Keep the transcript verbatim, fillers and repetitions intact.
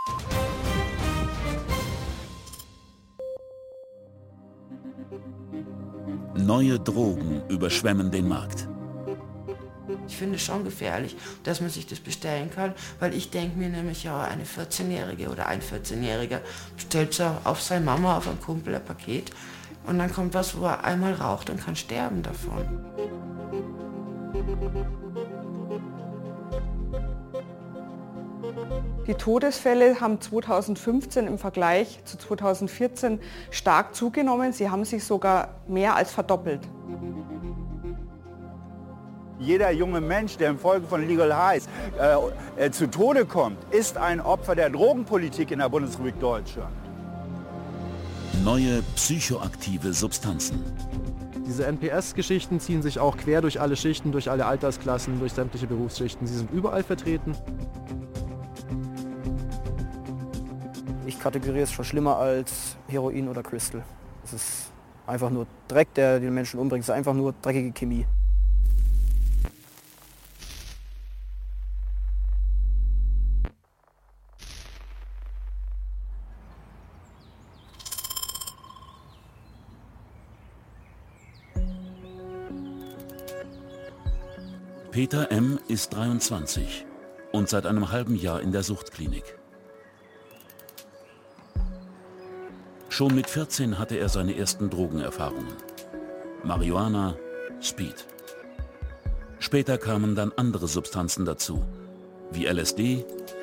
Neue Drogen überschwemmen den Markt. Ich finde es schon gefährlich, dass man sich das bestellen kann, weil ich denke mir nämlich, ja, eine vierzehnjährige oder ein vierzehnjähriger bestellt so auf seine Mama, auf einen Kumpel ein Paket und dann kommt was, wo er einmal raucht und kann sterben davon. Die Todesfälle haben zweitausendfünfzehn im Vergleich zu zweitausendvierzehn stark zugenommen. Sie haben sich sogar mehr als verdoppelt. Jeder junge Mensch, der infolge von Legal Highs äh, äh, zu Tode kommt, ist ein Opfer der Drogenpolitik in der Bundesrepublik Deutschland. Neue psychoaktive Substanzen. Diese N P S-Geschichten ziehen sich auch quer durch alle Schichten, durch alle Altersklassen, durch sämtliche Berufsschichten. Sie sind überall vertreten. Ich kategoriere es schon schlimmer als Heroin oder Crystal. Es ist einfach nur Dreck, der den Menschen umbringt. Es ist einfach nur dreckige Chemie. Peter M. ist dreiundzwanzig und seit einem halben Jahr in der Suchtklinik. Schon mit vierzehn hatte er seine ersten Drogenerfahrungen. Marihuana, Speed. Später kamen dann andere Substanzen dazu, wie L S D,